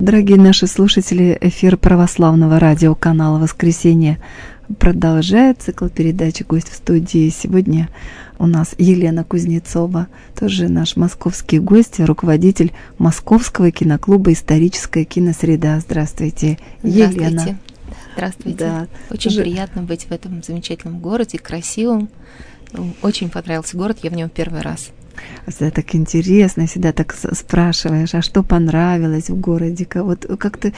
Дорогие наши слушатели, эфир православного радиоканала «Воскресенье» продолжает цикл передачи «Гость в студии». Сегодня у нас Елена Кузнецова, тоже наш московский гость, руководитель Московского киноклуба «Историческая киносреда». Здравствуйте, Елена. Здравствуйте. Да. Очень приятно быть в этом замечательном городе, красивом. Очень понравился город, я в нем первый раз. Всегда так интересно, всегда так спрашиваешь, а что понравилось в городе? Вот как-то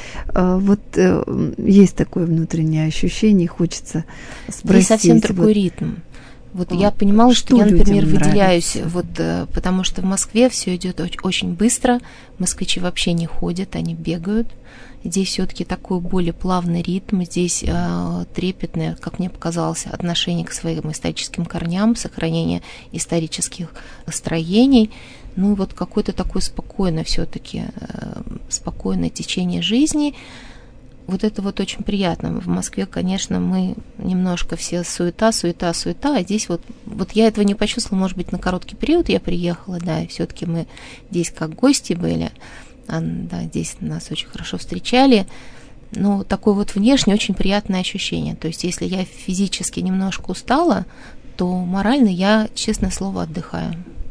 есть такое внутреннее ощущение, хочется спросить. Здесь совсем другой ритм. Я понимала, что я, например, выделяюсь, потому что в Москве все идет очень быстро, москвичи вообще не ходят, они бегают. Здесь все-таки такой более плавный ритм, здесь трепетное, как мне показалось, отношение к своим историческим корням, сохранение исторических строений. Какое-то такое спокойное все-таки, спокойное течение жизни. Это очень приятно. В Москве, конечно, мы немножко все суета, а здесь я этого не почувствовала, может быть, на короткий период я приехала, да, и все-таки мы здесь как гости были. Да, здесь нас очень хорошо встречали, но такое внешне очень приятное ощущение. То есть, если я физически немножко устала, то морально я, честное слово, отдыхаю.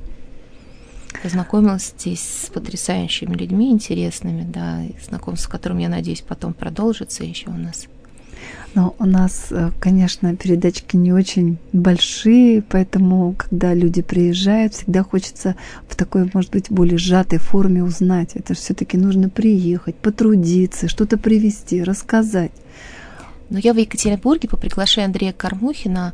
Познакомилась здесь с потрясающими людьми, интересными, да, знакомство с которым, я надеюсь, потом продолжится еще у нас. Но у нас, конечно, передачки не очень большие, поэтому, когда люди приезжают, всегда хочется в такой, может быть, более сжатой форме узнать. Это же все-таки нужно приехать, потрудиться, что-то привезти, рассказать. Но я в Екатеринбурге по приглашению Андрея Кормухина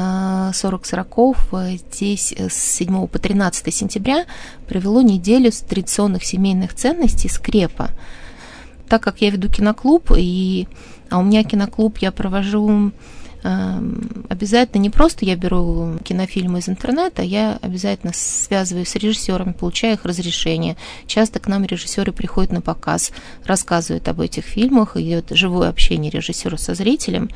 40-40 здесь с 7 по 13 сентября провело неделю с традиционных семейных ценностей «Скрепа». Так как я веду киноклуб, а у меня киноклуб я провожу обязательно, не просто я беру кинофильмы из интернета, я обязательно связываюсь с режиссерами, получаю их разрешение. Часто к нам режиссеры приходят на показ, рассказывают об этих фильмах, идет живое общение режиссера со зрителем.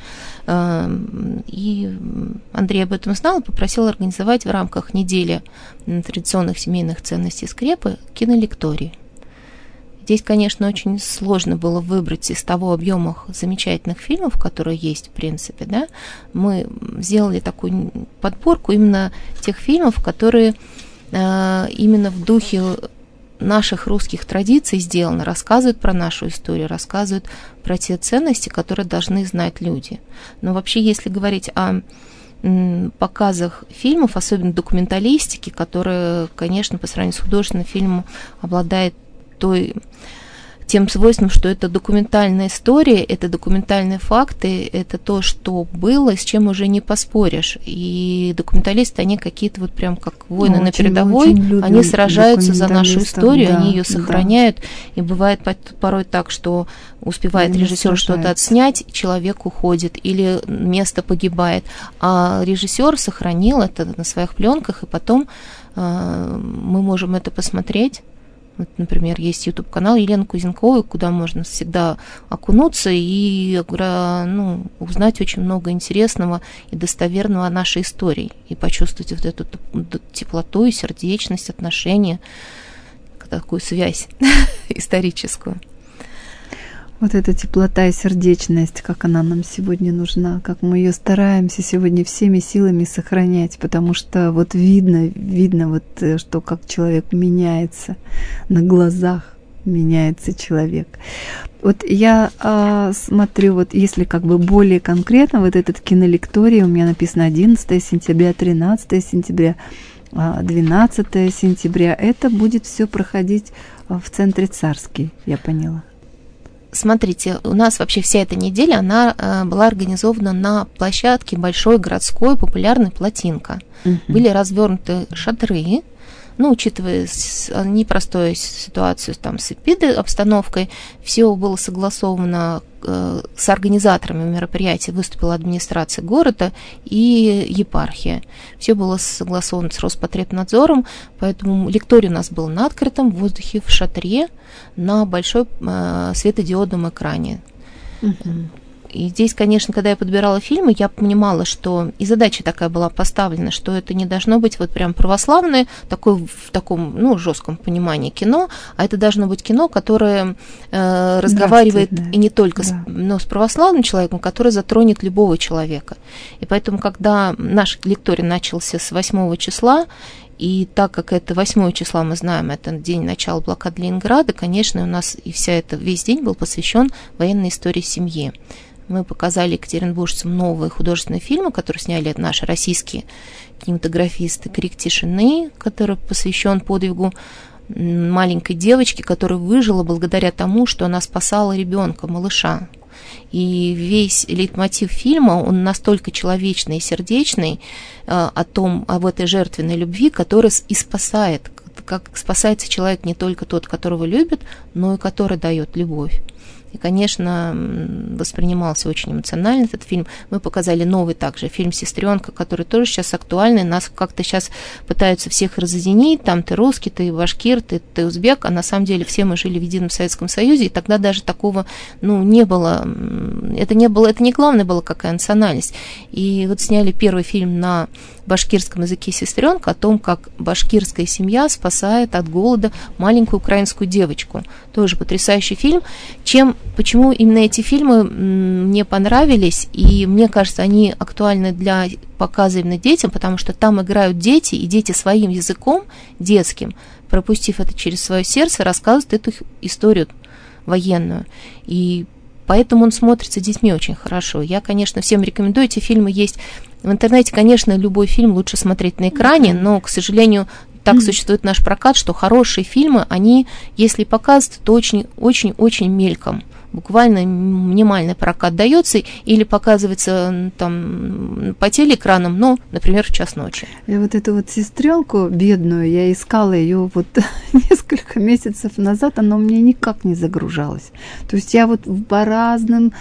И Андрей об этом знал и попросил организовать в рамках недели традиционных семейных ценностей «Скрепы» кинолекторий. Здесь, конечно, очень сложно было выбрать из того объема замечательных фильмов, которые есть, в принципе, да. Мы сделали такую подборку именно тех фильмов, которые именно в духе наших русских традиций сделаны, рассказывают про нашу историю, рассказывают про те ценности, которые должны знать люди. Но вообще, если говорить о показах фильмов, особенно документалистики, которая, конечно, по сравнению с художественным фильмом обладает тем свойством, что это документальная история, это документальные факты, это то, что было, с чем уже не поспоришь. И документалисты, они какие-то прям как воины на передовой, они сражаются за нашу историю, да, они ее сохраняют. Да. И бывает порой так, что успевает режиссер что-то отснять, человек уходит или место погибает. А режиссер сохранил это на своих пленках, и потом мы можем это посмотреть. Например, есть YouTube-канал Елены Кузнецовой, куда можно всегда окунуться и узнать очень много интересного и достоверного о нашей истории и почувствовать эту теплоту и сердечность, отношения, такую связь историческую. Эта теплота и сердечность, как она нам сегодня нужна, как мы ее стараемся сегодня всеми силами сохранять, потому что видно, что как человек меняется, на глазах меняется человек. Я смотрю, если более конкретно, этот кинолекторий, у меня написано 11 сентября, 13 сентября, 12 сентября, это будет все проходить в центре Царский, я поняла. Смотрите, у нас вообще вся эта неделя, она была организована на площадке большой городской популярной «Плотинка». Были развернуты шатры, учитывая непростую ситуацию с эпидобстановкой, все было согласовано с организаторами мероприятия, выступила администрация города и епархия. Все было согласовано с Роспотребнадзором, поэтому лекторий у нас был на открытом воздухе, в шатре, на большой светодиодном экране. И здесь, конечно, когда я подбирала фильмы, я понимала, что и задача такая была поставлена, что это не должно быть вот прям православное, такое, в таком, ну, жестком понимании кино, а это должно быть кино, которое разговаривает и не только с православным человеком, которое затронет любого человека. И поэтому, когда наш лекторий начался с 8 числа, и так как это 8 числа, мы знаем, это день начала блокады Ленинграда, конечно, у нас и весь день был посвящен военной истории семьи. Мы показали екатеринбуржцам новые художественные фильмы, которые сняли наши российские кинематографисты. «Крик тишины», который посвящен подвигу маленькой девочки, которая выжила благодаря тому, что она спасала ребенка, малыша. И весь лейтмотив фильма, он настолько человечный и сердечный об этой жертвенной любви, которая и спасает. Как спасается человек не только тот, которого любит, но и который дает любовь. И, конечно, воспринимался очень эмоционально этот фильм. Мы показали новый также фильм «Сестренка», который тоже сейчас актуальный. Нас как-то сейчас пытаются всех разъединить. Там ты русский, ты башкир, ты узбек. А на самом деле все мы жили в едином Советском Союзе. И тогда даже такого не было. Это не главное было, какая национальность. И вот сняли первый фильм на башкирском языке «Сестренка» о том, как башкирская семья спасает от голода маленькую украинскую девочку. Тоже потрясающий фильм. Почему именно эти фильмы мне понравились, и мне кажется, они актуальны для показа именно детям, потому что там играют дети, и дети своим языком детским, пропустив это через свое сердце, рассказывают эту историю военную. И поэтому он смотрится детьми очень хорошо. Я, конечно, всем рекомендую, эти фильмы есть в интернете. Конечно, любой фильм лучше смотреть на экране, но, к сожалению, так существует наш прокат, что хорошие фильмы, они, если показывают, то очень-очень-очень мельком. Буквально минимальный прокат дается или показывается там по телеэкранам, но, например, в час ночи. И вот эту вот сестренку бедную, я искала ее вот несколько месяцев назад, она у меня никак не загружалась. То есть я вот по разным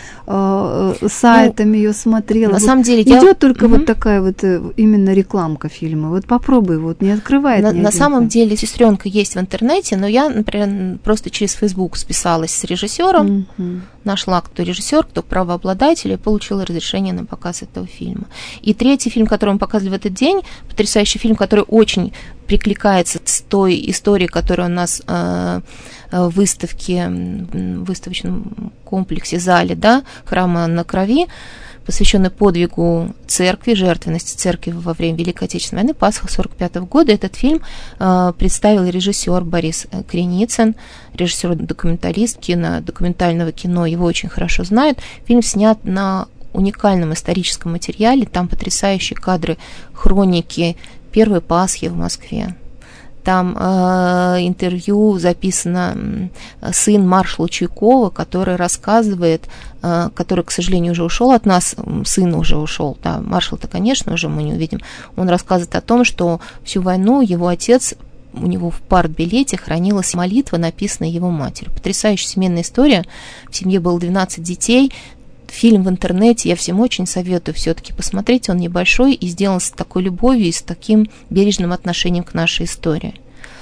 сайтам ее смотрела. На самом деле идет только вот такая вот именно рекламка фильма. Вот попробуй, вот не открывает. На самом деле «Сестренка» есть в интернете, но я, например, просто через Facebook списалась с режиссером. Нашла, кто режиссер, кто правообладатель, и получила разрешение на показ этого фильма. И третий фильм, который мы показывали в этот день, потрясающий фильм, который очень прикликается с той историей, которая у нас в выставке, в выставочном комплексе, зале, да, «Храма на крови», посвященный подвигу церкви, жертвенности церкви во время Великой Отечественной войны, Пасха 1945 года. Этот фильм представил режиссер Борис Креницын, режиссер-документалист документального кино, его очень хорошо знают. Фильм снят на уникальном историческом материале, там потрясающие кадры хроники первой Пасхи в Москве. Там интервью записано сын маршала Чуйкова, который рассказывает, который, к сожалению, уже ушел от нас, сын уже ушел, да, маршал-то, конечно, уже мы не увидим. Он рассказывает о том, что всю войну его отец, у него в партбилете хранилась молитва, написанная его матерью. Потрясающая семейная история. В семье было 12 детей. Фильм в интернете, я всем очень советую все-таки посмотреть, он небольшой и сделан с такой любовью и с таким бережным отношением к нашей истории.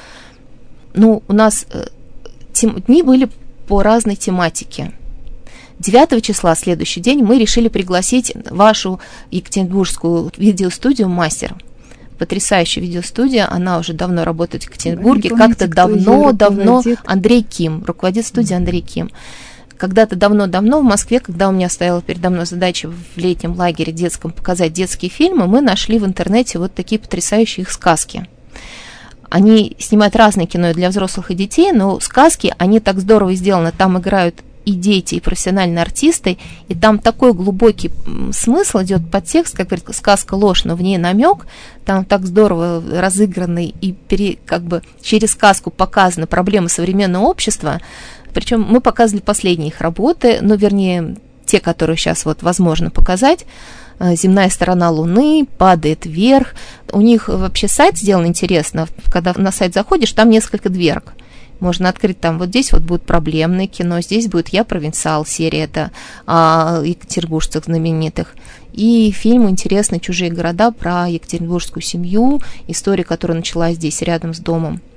Ну, у нас дни были по разной тематике. 9 числа, следующий день, мы решили пригласить вашу екатеринбургскую видеостудию «Мастер». Потрясающая видеостудия, она уже давно работает в Екатеринбурге, как-то давно Андрей Ким, руководит студией Андрей Ким. Когда-то давно-давно в Москве, когда у меня стояла передо мной задача в летнем лагере детском показать детские фильмы, мы нашли в интернете вот такие потрясающие их сказки. Они снимают разное кино для взрослых и детей, но сказки, они так здорово сделаны, там играют и дети, и профессиональные артисты, и там такой глубокий смысл идет, подтекст, как говорит, сказка ложь, но в ней намек, там так здорово разыгранный и как бы через сказку показаны проблемы современного общества. Причем мы показывали последние их работы, ну, вернее, те, которые сейчас вот возможно показать. «Земная сторона Луны», «Падает вверх». У них вообще сайт сделан интересно. Когда на сайт заходишь, там несколько дверок. Можно открыть там, вот здесь вот будет проблемное кино, здесь будет «Я провинциал», серия, это о екатеринбуржцах знаменитых. И фильм интересный «Чужие города» про екатеринбургскую семью, история, которая началась здесь, рядом с домом.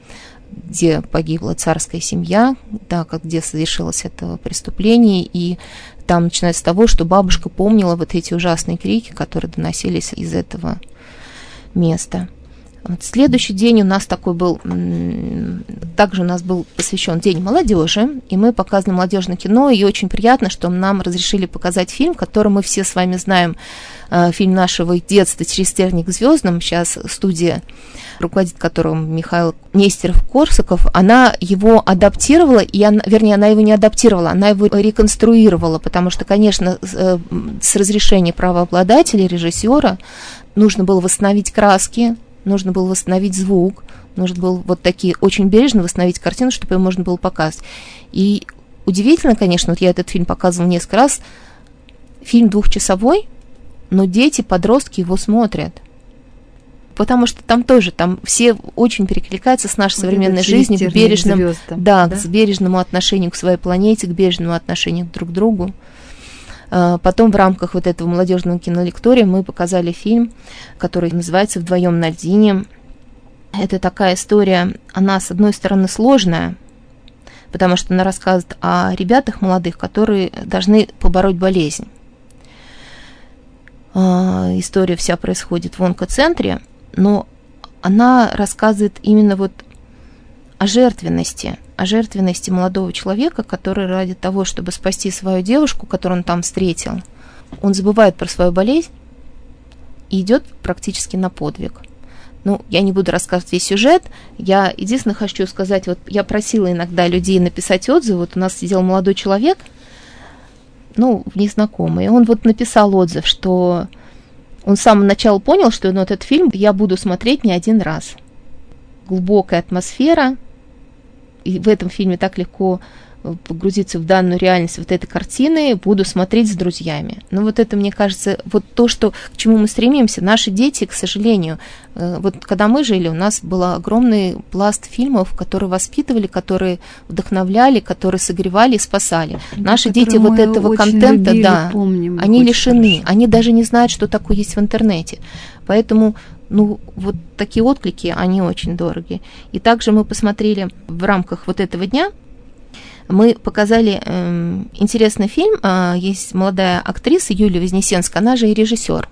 где погибла царская семья, да, где совершилось это преступление, и там начинается с того, что бабушка помнила вот эти ужасные крики, которые доносились из этого места. Вот следующий день у нас такой был, также у нас был посвящен День молодежи, и мы показывали молодежное кино, и очень приятно, что нам разрешили показать фильм, который мы все с вами знаем, фильм нашего детства «Через терник к звездам». Сейчас студия, руководит которым Михаил Нестеров-Корсаков, она его адаптировала, она его не адаптировала, она его реконструировала, потому что, конечно, с разрешения правообладателя, режиссера, нужно было восстановить краски, нужно было восстановить звук, нужно было вот такие очень бережно восстановить картину, чтобы ее можно было показывать. И удивительно, конечно, вот я этот фильм показывала несколько раз, фильм 2-часовой, но дети, подростки его смотрят. Потому что там тоже, там все очень перекликаются с нашей современной жизнью, к бережному, к бережному отношению к своей планете, к бережному отношению друг к другу. Потом в рамках вот этого молодежного кинолектория мы показали фильм, который называется «Вдвоем на льдине». Это такая история, она, с одной стороны, сложная, потому что она рассказывает о ребятах молодых, которые должны побороть болезнь. История вся происходит в онкоцентре, но она рассказывает именно вот о жертвенности молодого человека, который ради того, чтобы спасти свою девушку, которую он там встретил, он забывает про свою болезнь и идет практически на подвиг. Ну, я не буду рассказывать весь сюжет, я единственное хочу сказать, вот я просила иногда людей написать отзывы, вот у нас сидел молодой человек, ну, незнакомый, он вот написал отзыв, что он с самого начала понял, что ну, этот фильм я буду смотреть не один раз. Глубокая атмосфера, и в этом фильме так легко погрузиться в данную реальность вот этой картины, буду смотреть с друзьями. Но вот это, мне кажется, вот то, что, к чему мы стремимся. Наши дети, к сожалению, вот когда мы жили, у нас был огромный пласт фильмов, которые воспитывали, которые вдохновляли, которые согревали и спасали. Наши дети вот этого контента, любили, да, помним, они лишены, хорошо. Они даже не знают, что такое есть в интернете. Поэтому ну, вот такие отклики, они очень дороги. И также мы посмотрели в рамках вот этого дня, мы показали интересный фильм. Есть молодая актриса Юлия Вознесенская, она же и режиссер.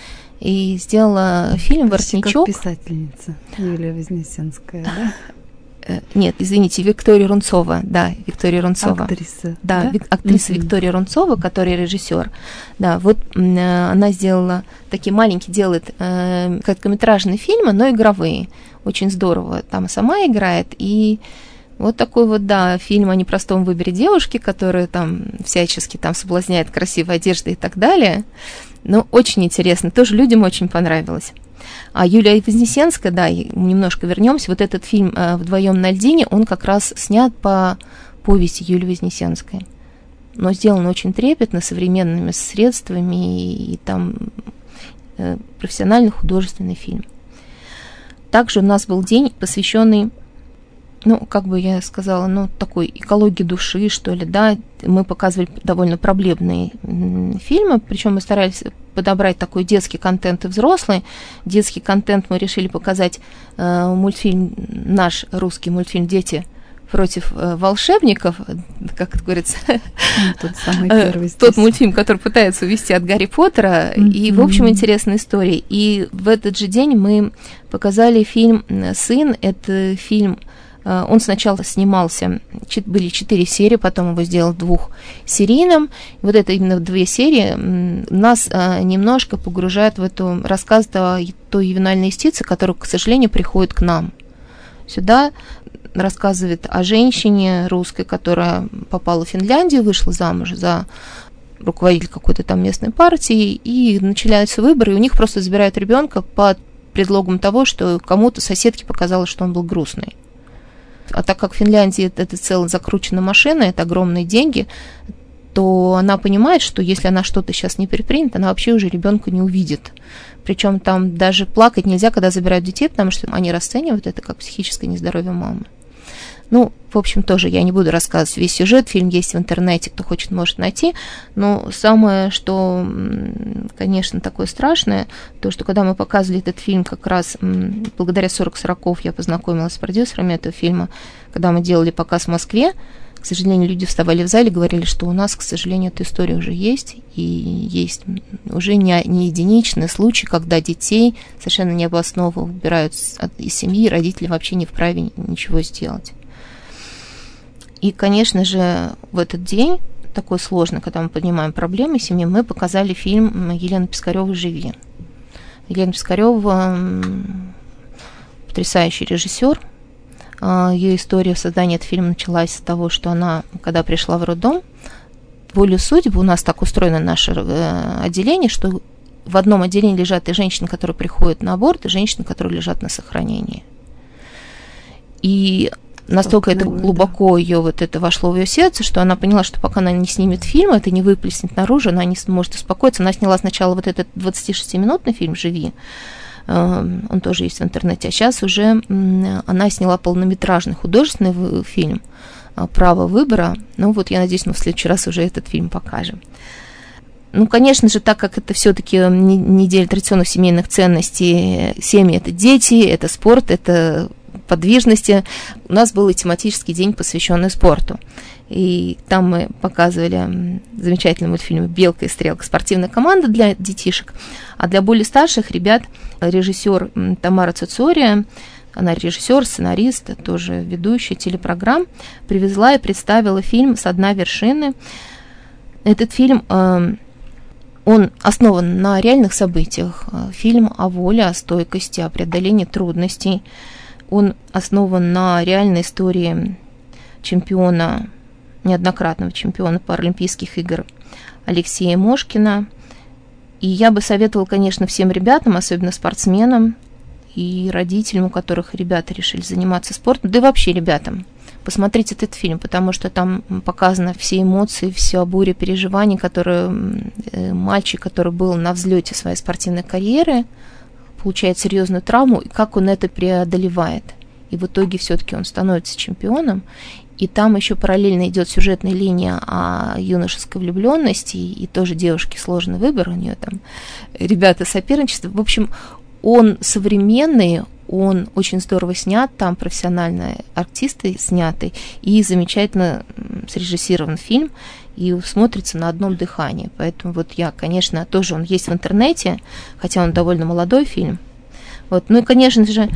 И сделала фильм «Воротничок». Как писательница Юлия Вознесенская, да? Нет, извините, Виктория Рунцова, да, Виктория Рунцова. Актриса. Да, актриса Виктория Рунцова, которая режиссер. Да, вот она сделала, такие маленькие делает короткометражные фильмы, но игровые. Очень здорово. Там сама играет, и вот такой вот, да, фильм о непростом выборе девушки, которая там всячески там соблазняет красивой одеждой и так далее. Но очень интересно, тоже людям очень понравилось. А Юлия Вознесенская, да, немножко вернемся. Вот этот фильм «Вдвоем на льдине», он как раз снят по повести Юлии Вознесенской. Но сделан очень трепетно, современными средствами, и там профессиональный художественный фильм. Также у нас был день, посвященный, ну, как бы я сказала, ну, такой экологии души, что ли, да. Мы показывали довольно проблемные фильмы, причем мы старались подобрать такой детский контент и взрослый. Детский контент мы решили показать мультфильм, наш русский мультфильм «Дети против волшебников», как это говорится, тот самый первый тот мультфильм, который пытается увести от Гарри Поттера, и, в общем, интересная история. И в этот же день мы показали фильм «Сын». Это фильм, он сначала снимался, были 4 серии, потом его сделал 2-серийным. Вот это именно 2 серии нас немножко погружает в эту рассказ той ювенальной юстиции, которая, к сожалению, приходит к нам. Сюда рассказывает о женщине русской, которая попала в Финляндию, вышла замуж за руководителя какой-то там местной партии, и начинаются выборы, и у них просто забирают ребенка под предлогом того, что кому-то соседке показалось, что он был грустный. А так как в Финляндии это целая закрученная машина, это огромные деньги, то она понимает, что если она что-то сейчас не предпримет, она вообще уже ребенка не увидит. Причем там даже плакать нельзя, когда забирают детей, потому что они расценивают это как психическое нездоровье мамы. Ну, в общем, тоже я не буду рассказывать весь сюжет, фильм есть в интернете, кто хочет, может найти, но самое, что, конечно, такое страшное, то, что когда мы показывали этот фильм, как раз благодаря 40-40 я познакомилась с продюсерами этого фильма, когда мы делали показ в Москве, к сожалению, люди вставали в зале и говорили, что у нас, к сожалению, эта история уже есть, и есть уже не единичный случай, когда детей совершенно необоснованно убирают из семьи, и родители вообще не вправе ничего сделать. И, конечно же, в этот день, такой сложный, когда мы поднимаем проблемы семьи, мы показали фильм Елены Пискарёвой «Живи». Елена Пискарёва потрясающий режиссер. Ее история в создании этого фильма началась с того, что она, когда пришла в роддом, волю судьбы, у нас так устроено наше отделение, что в одном отделении лежат и женщины, которые приходят на аборт, и женщины, которые лежат на сохранении. И настолько это глубоко ее вот это вошло в ее сердце, что она поняла, что пока она не снимет фильм, это не выплеснет наружу, она не сможет успокоиться. Она сняла сначала вот этот 26-минутный фильм «Живи», он тоже есть в интернете, а сейчас уже она сняла полнометражный художественный фильм «Право выбора». Ну вот, я надеюсь, мы в следующий раз уже этот фильм покажем. Ну, конечно же, так как это все-таки неделя традиционных семейных ценностей, семьи – это дети, это спорт, это подвижности, у нас был и тематический день, посвященный спорту. И там мы показывали замечательный мультфильм «Белка и стрелка», спортивная команда для детишек. А для более старших ребят режиссер Тамара Цуцория, она режиссер, сценарист, тоже ведущая телепрограмм, привезла и представила фильм «Со дна вершины». Этот фильм, он основан на реальных событиях. Фильм о воле, о стойкости, о преодолении трудностей. Он основан на реальной истории чемпиона, неоднократного чемпиона Паралимпийских игр Алексея Мошкина. И я бы советовала, конечно, всем ребятам, особенно спортсменам и родителям, у которых ребята решили заниматься спортом, да и вообще ребятам, посмотреть этот фильм, потому что там показаны все эмоции, вся буря переживаний, которые мальчик, который был на взлете своей спортивной карьеры, получает серьезную травму, и как он это преодолевает. И в итоге все-таки он становится чемпионом. И там еще параллельно идет сюжетная линия о юношеской влюбленности, и тоже девушке сложный выбор, у нее там ребята соперничество. В общем, он современный, он очень здорово снят, там профессиональные артисты сняты, и замечательно срежиссирован фильм, и смотрится на одном дыхании. Поэтому вот я, конечно, тоже, он есть в интернете, хотя он довольно молодой фильм. Вот. Ну и, конечно же,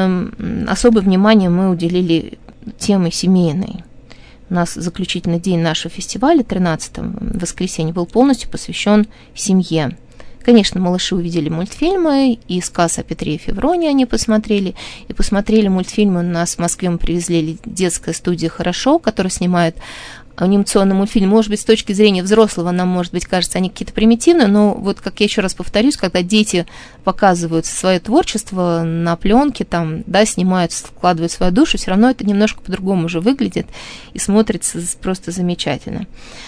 особое внимание мы уделили теме семейной. У нас заключительный день нашего фестиваля, 13-го, воскресенье, был полностью посвящен семье. Конечно, малыши увидели мультфильмы, и сказ о Петре и Февронии они посмотрели, и посмотрели мультфильмы. У нас в Москве мы привезли детская студия «Хорошо», которая снимает анимационный мультфильм. Может быть, с точки зрения взрослого нам, может быть, кажется, они какие-то примитивные, но вот, как я еще раз повторюсь, когда дети показывают свое творчество на пленке, там, да, снимают, вкладывают свою душу, все равно это немножко по-другому уже выглядит и смотрится просто замечательно.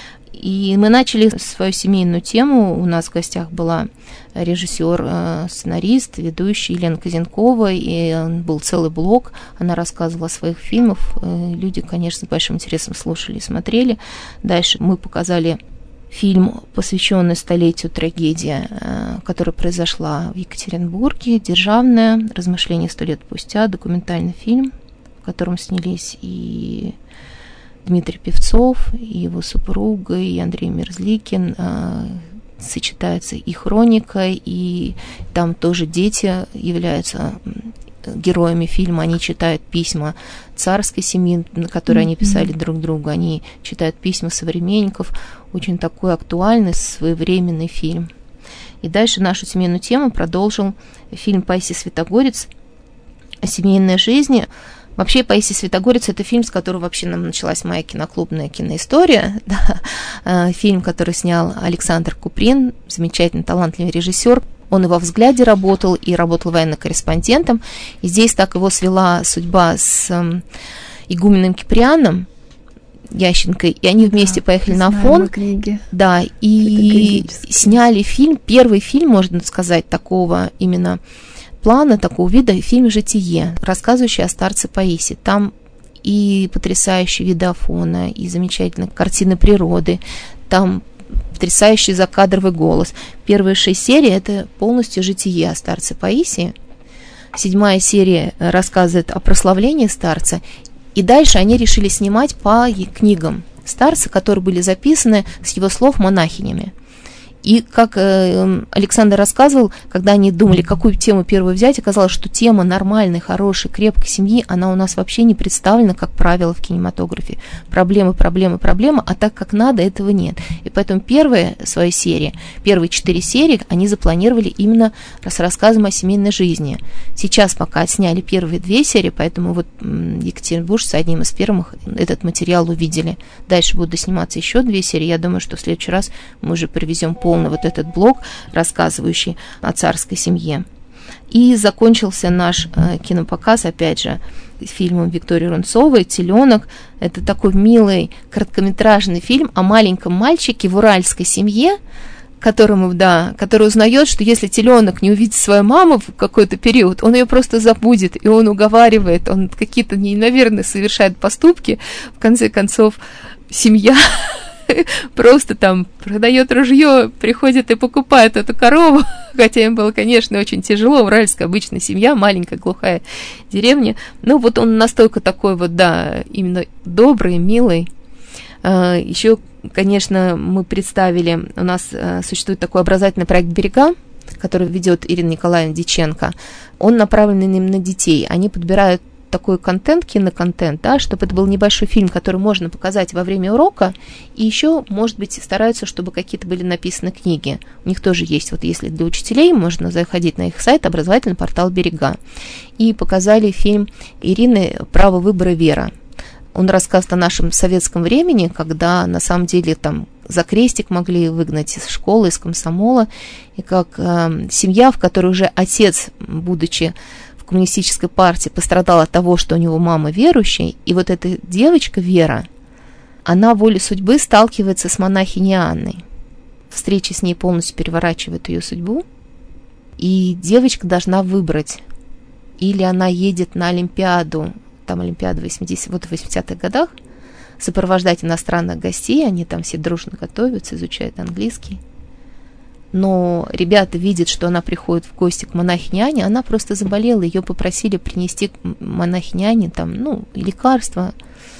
И мы начали свою семейную тему. У нас в гостях была режиссер, сценарист, ведущий Елена Козенкова, и был целый блог. Она рассказывала о своих фильмах. Люди, конечно, с большим интересом слушали и смотрели. Дальше мы показали фильм, посвященный столетию трагедии, которая произошла в Екатеринбурге, «Державная. Размышления 100 лет спустя», документальный фильм, в котором снялись и Дмитрий Певцов, и его супруга, и Андрей Мерзликин. Сочетается и хроника, и там тоже дети являются героями фильма. Они читают письма царской семьи, которые они писали друг другу. Они читают письма современников. Очень такой актуальный, своевременный фильм. И дальше нашу семейную тему продолжил фильм Паисий Святогорец о семейной жизни. Вообще, «Паисий Святогорец» – это фильм, с которого вообще нам началась моя киноклубная киноистория. Да. Фильм, который снял Александр Куприн, замечательный, талантливый режиссер. Он и во «Взгляде» работал, и работал военным корреспондентом. И здесь так его свела судьба с игуменом Киприаном Ященко, и они вместе поехали на Афон. Да, и сняли фильм, первый фильм, можно сказать, такого именно плана, такого вида, фильм «Житие», рассказывающий о старце Паисии. Там и потрясающие виды фона, и замечательные картины природы. Там потрясающий закадровый голос. Первые 6 серий – это полностью житие старца Паисия. 7 серия рассказывает о прославлении старца. И дальше они решили снимать по книгам старца, которые были записаны с его слов монахинями. И как Александр рассказывал, когда они думали, какую тему первую взять, оказалось, что тема нормальной, хорошей, крепкой семьи, она у нас вообще не представлена, как правило, в кинематографе. Проблемы, а так как надо, этого нет. И поэтому первые 4 серии, они запланировали именно с рассказом о семейной жизни. Сейчас пока отсняли первые 2 серии, поэтому вот екатеринбуржцы одним из первых этот материал увидели. Дальше будут досниматься еще 2 серии. Я думаю, что в следующий раз мы уже привезем полный вот этот блок, рассказывающий о царской семье. И закончился наш кинопоказ, опять же, фильмом Виктории Рунцовой «Теленок». Это такой милый короткометражный фильм о маленьком мальчике в уральской семье, который узнает, что если теленок не увидит свою маму в какой-то период, он ее просто забудет, и он уговаривает, он какие-то неимоверные совершает поступки. В конце концов, семья просто там продает ружье, приходит и покупает эту корову, хотя им было, конечно, очень тяжело. Уральская обычная семья, маленькая глухая деревня. Ну вот он настолько такой вот, да, именно добрый, милый. Еще, конечно, мы представили, у нас существует такой образовательный проект «Берега», который ведет Ирина Николаевна Дьяченко. Он направлен именно на детей. Они подбирают такой контент, киноконтент, да, чтобы это был небольшой фильм, который можно показать во время урока, и еще, может быть, стараются, чтобы какие-то были написаны книги. У них тоже есть, вот если для учителей, можно заходить на их сайт, образовательный портал «Берега». И показали фильм Ирины «Право выбора. Вера». Он рассказывает о нашем советском времени, когда на самом деле там за крестик могли выгнать из школы, из комсомола, и как семья, в которой уже отец, будучи коммунистической партии, пострадал от того, что у него мама верующая, и вот эта девочка Вера, она волей судьбы сталкивается с монахиней Анной. Встреча с ней полностью переворачивает ее судьбу, и девочка должна выбрать, или она едет на Олимпиаду, там Олимпиада в 80-х годах, сопровождать иностранных гостей, они там все дружно готовятся, изучают английский. Но ребята видят, что она приходит в гости к монахине Ане, она просто заболела, ее попросили принести к монахине Ане там, лекарства.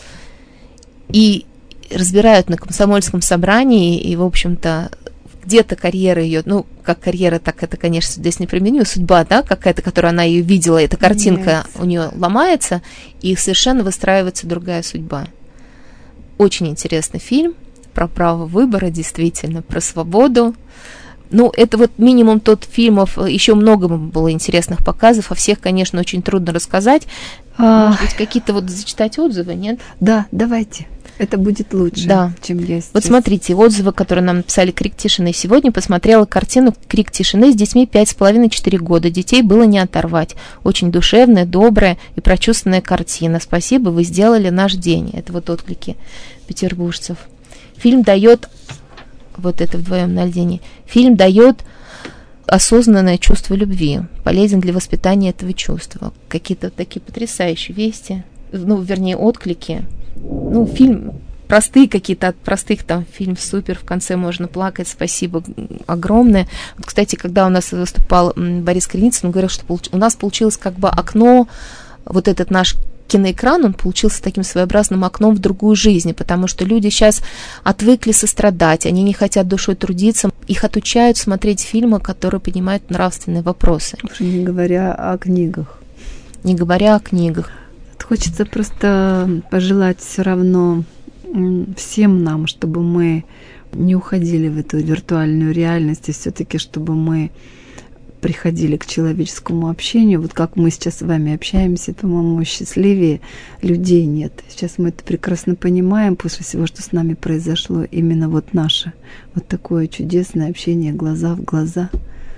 И разбирают на комсомольском собрании, и, в общем-то, где-то карьера ее, как карьера, так это, конечно, здесь неприменимо, судьба, да, какая-то, которую она ее видела, эта картинка у нее ломается, и совершенно выстраивается другая судьба. Очень интересный фильм про право выбора, действительно, про свободу. Это вот минимум тот фильмов, еще много было интересных показов, о всех, конечно, очень трудно рассказать. Может быть, какие-то вот зачитать отзывы, нет? Да, давайте. Это будет лучше, да, чем я сейчас. Вот смотрите, отзывы, которые нам написали «Крик тишины». Сегодня посмотрела картину «Крик тишины» с детьми 5,5-4 года. Детей было не оторвать. Очень душевная, добрая и прочувственная картина. Спасибо, вы сделали наш день. Это вот отклики петербуржцев. Фильм дает... Вот это «Вдвоем на льдине». Фильм дает осознанное чувство любви, полезен для воспитания этого чувства. Какие-то такие потрясающие вести, отклики. Фильм простые какие-то, от простых там фильм супер, в конце можно плакать, спасибо огромное. Вот, кстати, когда у нас выступал Борис Криницын, он говорил, что у нас получилось как бы окно, вот этот наш киноэкран, он получился таким своеобразным окном в другую жизнь, потому что люди сейчас отвыкли сострадать, они не хотят душой трудиться, их отучают смотреть фильмы, которые поднимают нравственные вопросы. Уже не говоря о книгах. Не говоря о книгах. Хочется просто пожелать все равно всем нам, чтобы мы не уходили в эту виртуальную реальность, и все-таки чтобы мы приходили к человеческому общению. Вот как мы сейчас с вами общаемся, по-моему, счастливее людей нет. Сейчас мы это прекрасно понимаем после всего, что с нами произошло. Именно вот наше вот такое чудесное общение глаза в глаза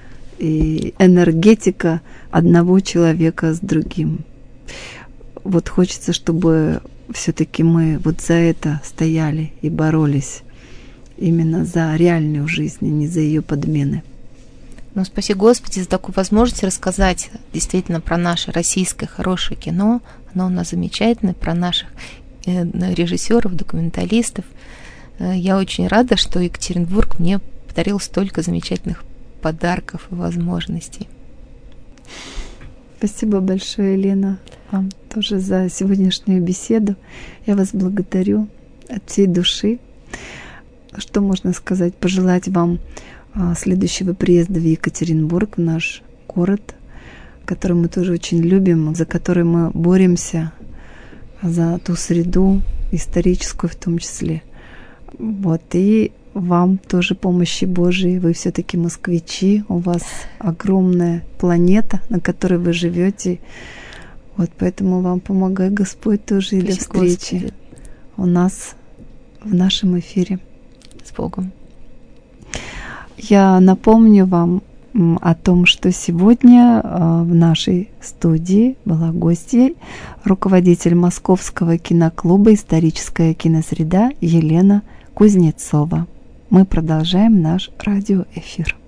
и энергетика одного человека с другим. Вот хочется, чтобы все-таки мы вот за это стояли и боролись. Именно за реальную жизнь, а не за ее подмены. Ну, спаси Господи за такую возможность рассказать действительно про наше российское хорошее кино. Оно у нас замечательное, про наших режиссеров, документалистов. Я очень рада, что Екатеринбург мне подарил столько замечательных подарков и возможностей. Спасибо большое, Елена, вам тоже за сегодняшнюю беседу. Я вас благодарю от всей души. Что можно сказать? Пожелать вам следующего приезда в Екатеринбург, в наш город, который мы тоже очень любим, за который мы боремся, за ту среду историческую в том числе. Вот, и вам тоже помощи Божией. Вы все-таки москвичи, у вас огромная планета, на которой вы живете. Вот поэтому вам помогай Господь тоже и для встречи Господи. У нас в нашем эфире. С Богом. Я напомню вам о том, что сегодня в нашей студии была гостьей руководитель Московского киноклуба «Историческая киносреда» Елена Кузнецова. Мы продолжаем наш радиоэфир.